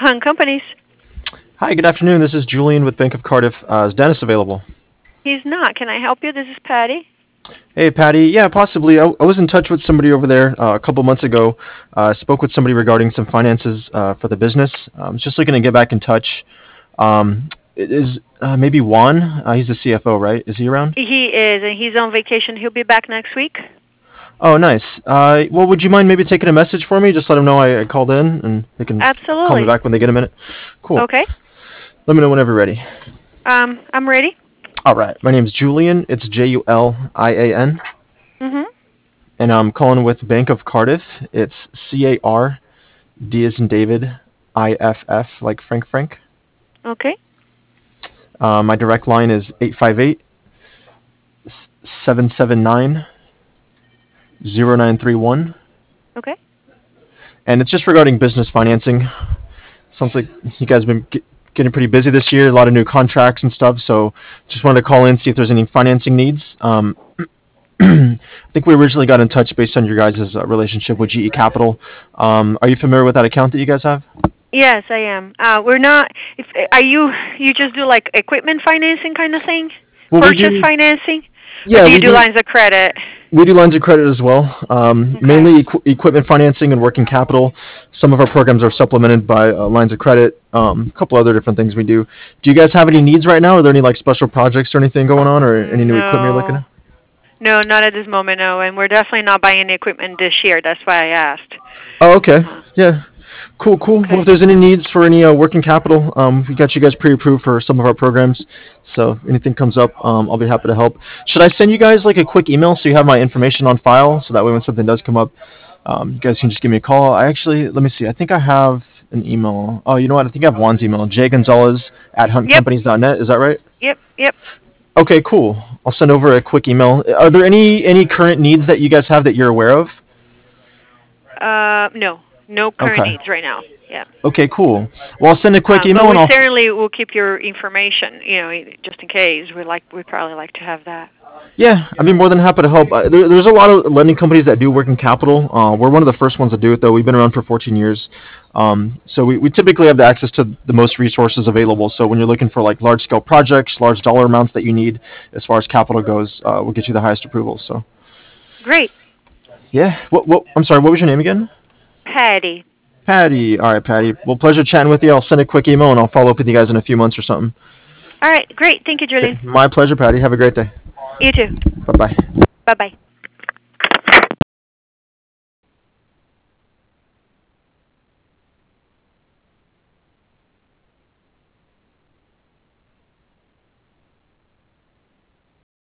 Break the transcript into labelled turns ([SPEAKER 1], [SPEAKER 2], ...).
[SPEAKER 1] Hunt Companies.
[SPEAKER 2] Hi, good afternoon. This is Julian with Bank of Cardiff. Is Dennis available?
[SPEAKER 1] He's not. Can I help you? This is Patty.
[SPEAKER 2] Hey, Patty. Yeah, possibly. I was in touch with somebody over there a couple months ago. Spoke with somebody regarding some finances for the business. I was just looking to get back in touch. It is maybe Juan? He's the CFO, right? Is he around?
[SPEAKER 1] He is, and he's on vacation. He'll be back next week.
[SPEAKER 2] Oh, nice. Well, would you mind maybe taking a message for me? Just let them know I called in, and they can call me
[SPEAKER 1] Absolutely.
[SPEAKER 2] back when they get a minute. Cool.
[SPEAKER 1] Okay.
[SPEAKER 2] Let me know whenever you're ready.
[SPEAKER 1] I'm ready.
[SPEAKER 2] All right. My name's Julian. It's Julian.
[SPEAKER 1] Mhm.
[SPEAKER 2] And I'm calling with Bank of Cardiff. It's CARD as in David, IFF like Frank.
[SPEAKER 1] Okay.
[SPEAKER 2] My direct line is 858-779-0931.
[SPEAKER 1] Okay.
[SPEAKER 2] And it's just regarding business financing. Sounds like you guys have been getting pretty busy this year, a lot of new contracts and stuff. So just wanted to call in, see if there's any financing needs. I think we originally got in touch based on your guys' relationship with GE Capital. Are you familiar with that account that you guys have?
[SPEAKER 1] Yes, I am. We're not. Are you? You just do like equipment financing kind of thing?
[SPEAKER 2] Well, we
[SPEAKER 1] Purchase
[SPEAKER 2] do.
[SPEAKER 1] financing? Or
[SPEAKER 2] Yeah,
[SPEAKER 1] do you
[SPEAKER 2] we
[SPEAKER 1] do
[SPEAKER 2] do.
[SPEAKER 1] lines of credit?
[SPEAKER 2] We do lines of credit as well.
[SPEAKER 1] Okay.
[SPEAKER 2] Mainly equipment financing and working capital. Some of our programs are supplemented by lines of credit. A couple other different things we do. Do you guys have any needs right now? Are there any like special projects or anything going on, or any new equipment you're looking
[SPEAKER 1] No.
[SPEAKER 2] at?
[SPEAKER 1] No, not at this moment, no. And we're definitely not buying any equipment this year. That's why I asked.
[SPEAKER 2] Oh, okay.
[SPEAKER 1] Uh,
[SPEAKER 2] Yeah. Cool. Well,
[SPEAKER 1] okay.
[SPEAKER 2] if there's any needs for any working capital, we got you guys pre-approved for some of our programs. So if anything comes up, I'll be happy to help. Should I send you guys like a quick email so you have my information on file, so that way when something does come up, you guys can just give me a call. Let me see. I think I have an email. Oh, you know what? I think I have Juan's email, jgonzalez@huntcompanies.net.
[SPEAKER 1] Yep.
[SPEAKER 2] Is that right?
[SPEAKER 1] Yep.
[SPEAKER 2] Okay, cool. I'll send over a quick email. Are there any current needs that you guys have that you're aware of?
[SPEAKER 1] No. No current
[SPEAKER 2] Okay.
[SPEAKER 1] needs right now. Yeah.
[SPEAKER 2] Okay, cool. Well, I'll send a quick
[SPEAKER 1] But
[SPEAKER 2] email and
[SPEAKER 1] we
[SPEAKER 2] I'll.
[SPEAKER 1] certainly will keep your information, just in case. We'd probably like to have that.
[SPEAKER 2] Yeah, I'd be more than happy to help. There's a lot of lending companies that do working capital. We're one of the first ones to do it, though. We've been around for 14 years. So we typically have the access to the most resources available. So when you're looking for like large scale projects, large dollar amounts that you need as far as capital goes, we'll get you the highest approvals. So
[SPEAKER 1] Great.
[SPEAKER 2] yeah. I'm sorry. What was your name again?
[SPEAKER 1] Patty.
[SPEAKER 2] Patty. All right, Patty. Well, pleasure chatting with you. I'll send a quick email and I'll follow up with you guys in a few months or something.
[SPEAKER 1] All right. Great. Thank you,
[SPEAKER 2] Okay.
[SPEAKER 1] Julian.
[SPEAKER 2] My pleasure, Patty. Have a great day.
[SPEAKER 1] You too.
[SPEAKER 2] Bye bye.
[SPEAKER 1] Bye-bye.